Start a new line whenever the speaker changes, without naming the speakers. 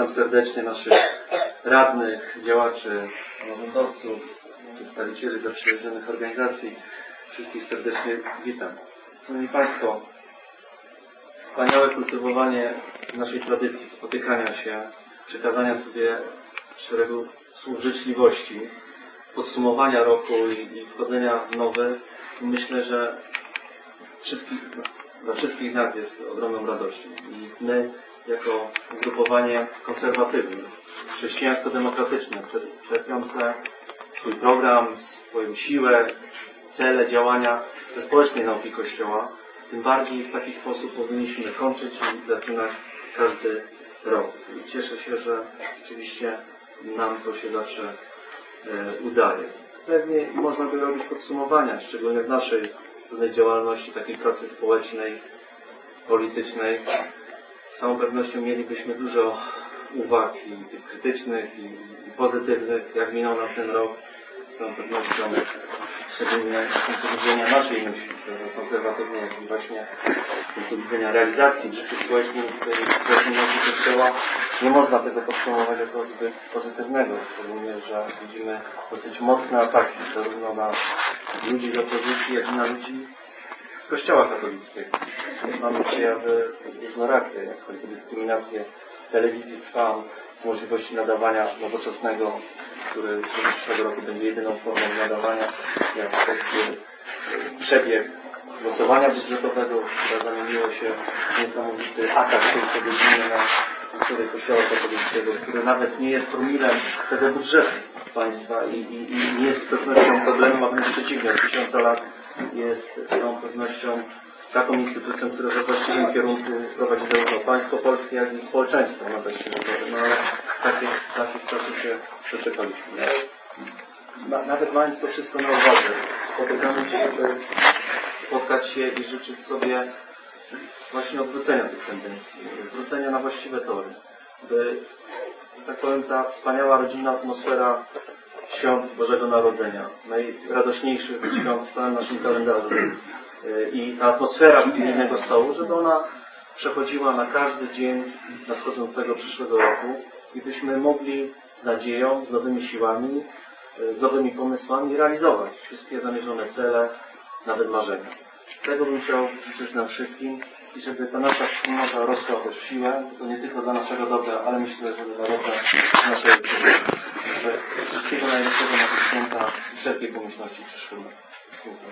Witam serdecznie naszych radnych, działaczy, samorządowców, przedstawicieli zaprzyjaźnionych organizacji. Wszystkich serdecznie witam. Szanowni Państwo, wspaniałe kultywowanie naszej tradycji spotykania się, przekazania sobie szeregu słów życzliwości, podsumowania roku i wchodzenia w nowy. Myślę, że dla wszystkich nas jest ogromną radością. I my, jako ugrupowanie konserwatywne, chrześcijańsko-demokratyczne, czerpiące swój program, swoją siłę, cele działania ze społecznej nauki Kościoła, tym bardziej w taki sposób powinniśmy kończyć i zaczynać każdy rok. I cieszę się, że oczywiście nam to się zawsze udaje. Pewnie można by robić podsumowania, szczególnie w naszej działalności, takiej pracy społecznej, politycznej. Z całą pewnością mielibyśmy dużo uwag i tych krytycznych i pozytywnych, jak minął nam ten rok. Z całą pewnością, szczególnie z punktu widzenia naszej myśli, konserwatywnej, jak i właśnie z punktu widzenia realizacji życia społecznej nauki Kościoła, nie można tego podsumować jako zbyt pozytywnego, szczególnie, że widzimy dosyć mocne ataki zarówno na ludzi z opozycji, jak i na ludzi z Kościoła katolickiego. Mamy przejawy różnorakie, jak choćby dyskryminację telewizji Trwam, z możliwości nadawania nowoczesnego, który od przyszłego roku będzie jedyną formą nadawania, jak choćby przebieg głosowania budżetowego, które zamieniło się w niesamowity atak 6-godzinny na struktury Kościoła katolickiego, który nawet nie jest promilem tego budżetu państwa i nie jest z pewnością problemem, a wręcz przeciwnie, od 1000 lat jest z całą pewnością taką instytucją, która we właściwym kierunku prowadzi zarówno państwo polskie, jak i społeczeństwo. No ale takich czasów się doczekaliśmy. Nawet mając to wszystko na uwadze, spotykamy się, by spotkać się i życzyć sobie właśnie odwrócenia tych tendencji, wrócenia na właściwe tory, by, że tak powiem, ta wspaniała rodzinna atmosfera świąt Bożego Narodzenia, najradośniejszych świąt w całym naszym kalendarzu i ta atmosfera wigilijnego stołu, żeby ona przechodziła na każdy dzień nadchodzącego przyszłego roku i byśmy mogli z nadzieją, z nowymi siłami, z nowymi pomysłami realizować wszystkie zamierzone cele, nawet marzenia. Tego bym chciał życzyć nam wszystkim i żeby ta nasza wspólnota rosła też w siłę, to nie tylko dla naszego dobra, ale myślę, że dla dobra naszej przyszłości. Wszystkiego najlepszego na te święta, wszelkiej pomyślności w przyszłym roku.